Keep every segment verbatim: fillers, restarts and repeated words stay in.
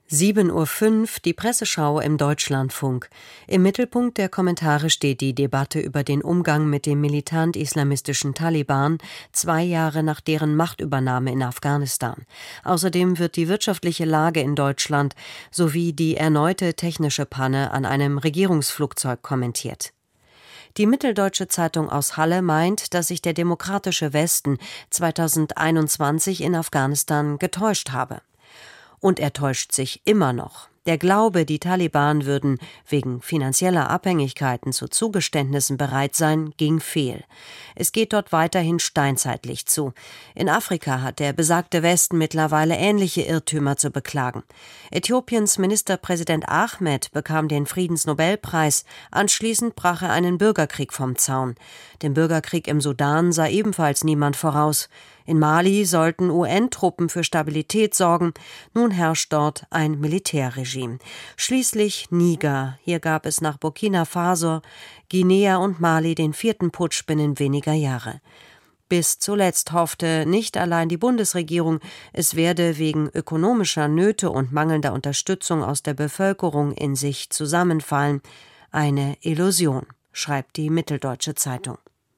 sieben Uhr fünf, die Presseschau im Deutschlandfunk. Im Mittelpunkt der Kommentare steht die Debatte über den Umgang mit dem militant-islamistischen Taliban, zwei Jahre nach deren Machtübernahme in Afghanistan. Außerdem wird die wirtschaftliche Lage in Deutschland sowie die erneute technische Panne an einem Regierungsflugzeug kommentiert. Die Mitteldeutsche Zeitung aus Halle meint, dass sich der demokratische Westen zweitausendeinundzwanzig in Afghanistan getäuscht habe. Und er täuscht sich immer noch. Der Glaube, die Taliban würden wegen finanzieller Abhängigkeiten zu Zugeständnissen bereit sein, ging fehl. Es geht dort weiterhin steinzeitlich zu. In Afrika hat der besagte Westen mittlerweile ähnliche Irrtümer zu beklagen. Äthiopiens Ministerpräsident Ahmed bekam den Friedensnobelpreis. Anschließend brach er einen Bürgerkrieg vom Zaun. Dem Bürgerkrieg im Sudan sah ebenfalls niemand voraus. In Mali sollten U N-Truppen für Stabilität sorgen. Nun herrscht dort ein Militärregime. Schließlich Niger. Hier gab es nach Burkina Faso, Guinea und Mali den vierten Putsch binnen weniger Jahre. Bis zuletzt hoffte nicht allein die Bundesregierung, es werde wegen ökonomischer Nöte und mangelnder Unterstützung aus der Bevölkerung in sich zusammenfallen. Eine Illusion, schreibt die Mitteldeutsche Zeitung.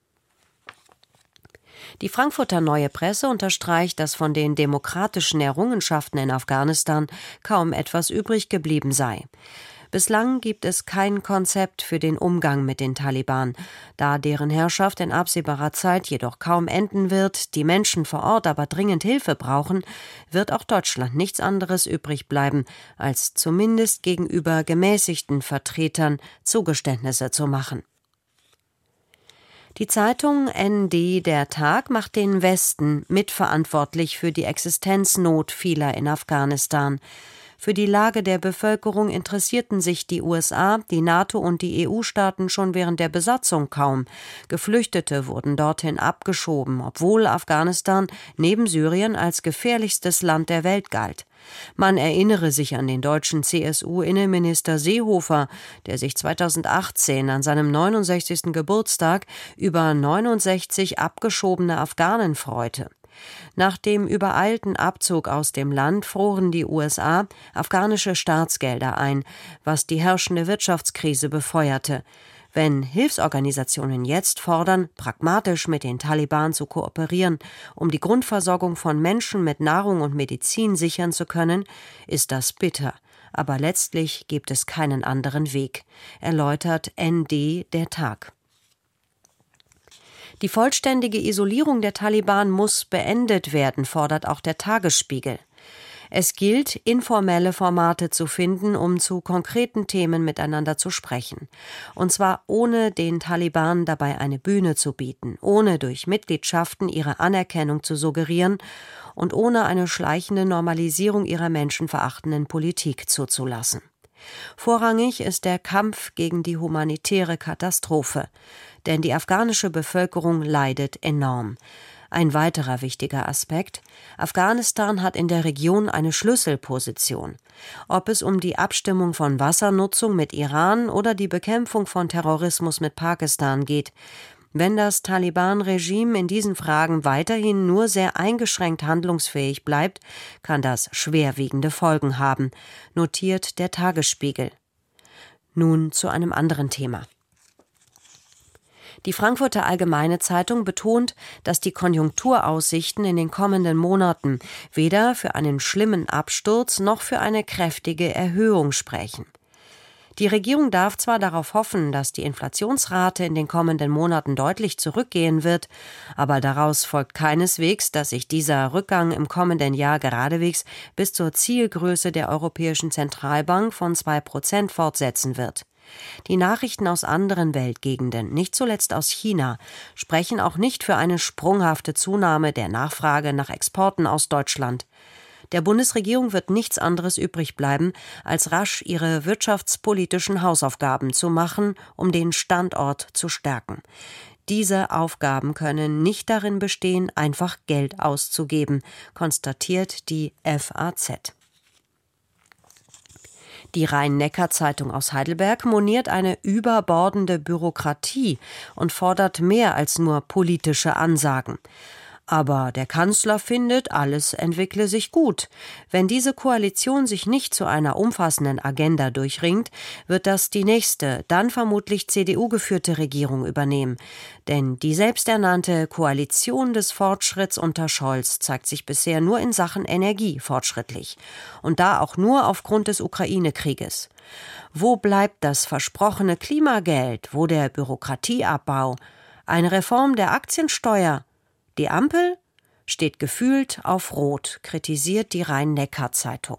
Die Frankfurter Neue Presse unterstreicht, dass von den demokratischen Errungenschaften in Afghanistan kaum etwas übrig geblieben sei. Bislang gibt es kein Konzept für den Umgang mit den Taliban. Da deren Herrschaft in absehbarer Zeit jedoch kaum enden wird, die Menschen vor Ort aber dringend Hilfe brauchen, wird auch Deutschland nichts anderes übrig bleiben, als zumindest gegenüber gemäßigten Vertretern Zugeständnisse zu machen. Die Zeitung N D Der Tag macht den Westen mitverantwortlich für die Existenznot vieler in Afghanistan. Für die Lage der Bevölkerung interessierten sich die U S A, die NATO und die E U-Staaten schon während der Besatzung kaum. Geflüchtete wurden dorthin abgeschoben, obwohl Afghanistan neben Syrien als gefährlichstes Land der Welt galt. Man erinnere sich an den deutschen C S U-Innenminister Seehofer, der sich zweitausendachtzehn an seinem neunundsechzigsten Geburtstag über neunundsechzig abgeschobene Afghanen freute. Nach dem übereilten Abzug aus dem Land froren die U S A afghanische Staatsgelder ein, was die herrschende Wirtschaftskrise befeuerte. Wenn Hilfsorganisationen jetzt fordern, pragmatisch mit den Taliban zu kooperieren, um die Grundversorgung von Menschen mit Nahrung und Medizin sichern zu können, ist das bitter. Aber letztlich gibt es keinen anderen Weg, erläutert N D Der Tag. Die vollständige Isolierung der Taliban muss beendet werden, fordert auch der Tagesspiegel. Es gilt, informelle Formate zu finden, um zu konkreten Themen miteinander zu sprechen. Und zwar ohne den Taliban dabei eine Bühne zu bieten, ohne durch Mitgliedschaften ihre Anerkennung zu suggerieren und ohne eine schleichende Normalisierung ihrer menschenverachtenden Politik zuzulassen. Vorrangig ist der Kampf gegen die humanitäre Katastrophe, denn die afghanische Bevölkerung leidet enorm. Ein weiterer wichtiger Aspekt: Afghanistan hat in der Region eine Schlüsselposition. Ob es um die Abstimmung von Wassernutzung mit Iran oder die Bekämpfung von Terrorismus mit Pakistan geht. Wenn das Taliban-Regime in diesen Fragen weiterhin nur sehr eingeschränkt handlungsfähig bleibt, kann das schwerwiegende Folgen haben, notiert der Tagesspiegel. Nun zu einem anderen Thema. Die Frankfurter Allgemeine Zeitung betont, dass die Konjunkturaussichten in den kommenden Monaten weder für einen schlimmen Absturz noch für eine kräftige Erhöhung sprechen. Die Regierung darf zwar darauf hoffen, dass die Inflationsrate in den kommenden Monaten deutlich zurückgehen wird, aber daraus folgt keineswegs, dass sich dieser Rückgang im kommenden Jahr geradewegs bis zur Zielgröße der Europäischen Zentralbank von zwei Prozent fortsetzen wird. Die Nachrichten aus anderen Weltgegenden, nicht zuletzt aus China, sprechen auch nicht für eine sprunghafte Zunahme der Nachfrage nach Exporten aus Deutschland. Der Bundesregierung wird nichts anderes übrig bleiben, als rasch ihre wirtschaftspolitischen Hausaufgaben zu machen, um den Standort zu stärken. Diese Aufgaben können nicht darin bestehen, einfach Geld auszugeben, konstatiert die F A Z. Die Rhein-Neckar-Zeitung aus Heidelberg moniert eine überbordende Bürokratie und fordert mehr als nur politische Ansagen. Aber der Kanzler findet, alles entwickle sich gut. Wenn diese Koalition sich nicht zu einer umfassenden Agenda durchringt, wird das die nächste, dann vermutlich C D U-geführte Regierung übernehmen. Denn die selbsternannte Koalition des Fortschritts unter Scholz zeigt sich bisher nur in Sachen Energie fortschrittlich. Und da auch nur aufgrund des Ukraine-Krieges. Wo bleibt das versprochene Klimageld? Wo der Bürokratieabbau? Eine Reform der Aktiensteuer? Die Ampel steht gefühlt auf Rot, kritisiert die Rhein-Neckar-Zeitung.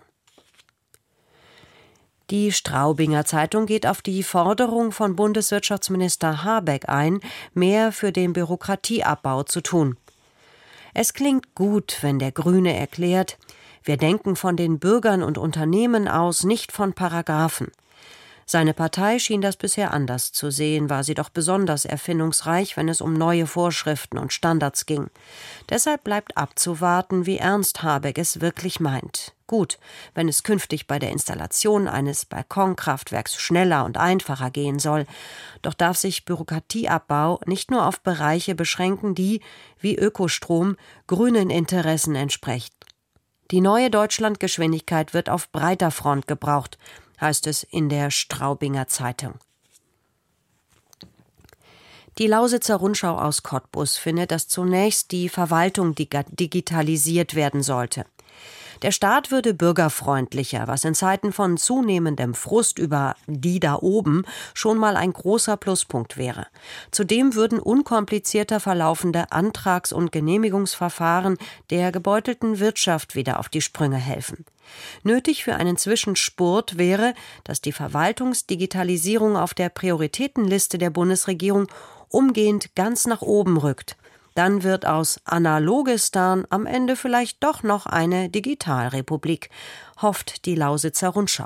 Die Straubinger Zeitung geht auf die Forderung von Bundeswirtschaftsminister Habeck ein, mehr für den Bürokratieabbau zu tun. Es klingt gut, wenn der Grüne erklärt, wir denken von den Bürgern und Unternehmen aus, nicht von Paragraphen. Seine Partei schien das bisher anders zu sehen, war sie doch besonders erfindungsreich, wenn es um neue Vorschriften und Standards ging. Deshalb bleibt abzuwarten, wie ernst Habeck es wirklich meint. Gut, wenn es künftig bei der Installation eines Balkonkraftwerks schneller und einfacher gehen soll. Doch darf sich Bürokratieabbau nicht nur auf Bereiche beschränken, die, wie Ökostrom, grünen Interessen entsprechen. Die neue Deutschlandgeschwindigkeit wird auf breiter Front gebraucht, heißt es in der Straubinger Zeitung. Die Lausitzer Rundschau aus Cottbus findet, dass zunächst die Verwaltung digitalisiert werden sollte. Der Staat würde bürgerfreundlicher, was in Zeiten von zunehmendem Frust über die da oben schon mal ein großer Pluspunkt wäre. Zudem würden unkomplizierter verlaufende Antrags- und Genehmigungsverfahren der gebeutelten Wirtschaft wieder auf die Sprünge helfen. Nötig für einen Zwischenspurt wäre, dass die Verwaltungsdigitalisierung auf der Prioritätenliste der Bundesregierung umgehend ganz nach oben rückt. Dann wird aus Analogistan am Ende vielleicht doch noch eine Digitalrepublik, hofft die Lausitzer Rundschau.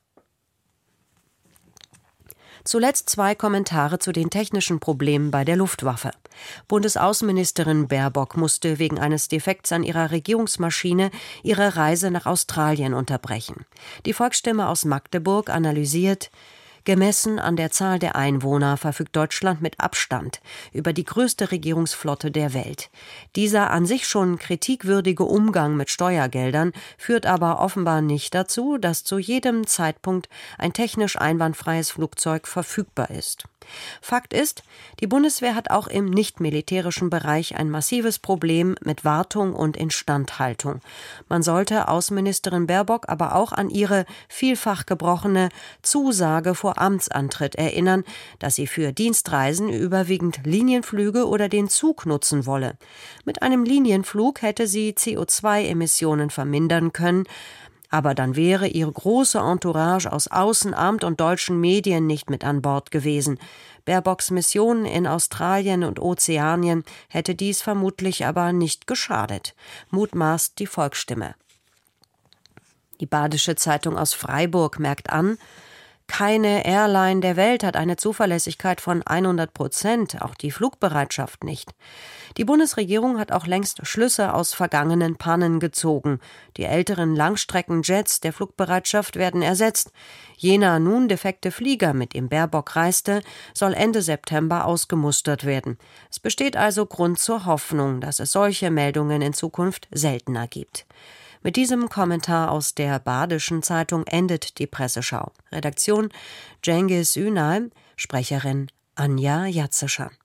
Zuletzt zwei Kommentare zu den technischen Problemen bei der Luftwaffe. Bundesaußenministerin Baerbock musste wegen eines Defekts an ihrer Regierungsmaschine ihre Reise nach Australien unterbrechen. Die Volksstimme aus Magdeburg analysiert: Gemessen an der Zahl der Einwohner verfügt Deutschland mit Abstand über die größte Regierungsflotte der Welt. Dieser an sich schon kritikwürdige Umgang mit Steuergeldern führt aber offenbar nicht dazu, dass zu jedem Zeitpunkt ein technisch einwandfreies Flugzeug verfügbar ist. Fakt ist, die Bundeswehr hat auch im nicht-militärischen Bereich ein massives Problem mit Wartung und Instandhaltung. Man sollte Außenministerin Baerbock aber auch an ihre vielfach gebrochene Zusage vor Amtsantritt erinnern, dass sie für Dienstreisen überwiegend Linienflüge oder den Zug nutzen wolle. Mit einem Linienflug hätte sie C O zwei Emissionen vermindern können, aber dann wäre ihre große Entourage aus Außenamt und deutschen Medien nicht mit an Bord gewesen. Baerbocks Mission in Australien und Ozeanien hätte dies vermutlich aber nicht geschadet, mutmaßt die Volksstimme. Die Badische Zeitung aus Freiburg merkt an: Keine Airline der Welt hat eine Zuverlässigkeit von hundert Prozent, auch die Flugbereitschaft nicht. Die Bundesregierung hat auch längst Schlüsse aus vergangenen Pannen gezogen. Die älteren Langstreckenjets der Flugbereitschaft werden ersetzt. Jener nun defekte Flieger, mit dem Baerbock reiste, soll Ende September ausgemustert werden. Es besteht also Grund zur Hoffnung, dass es solche Meldungen in Zukunft seltener gibt. Mit diesem Kommentar aus der Badischen Zeitung endet die Presseschau. Redaktion Cengiz Ünal, Sprecherin Anja Jatzescher.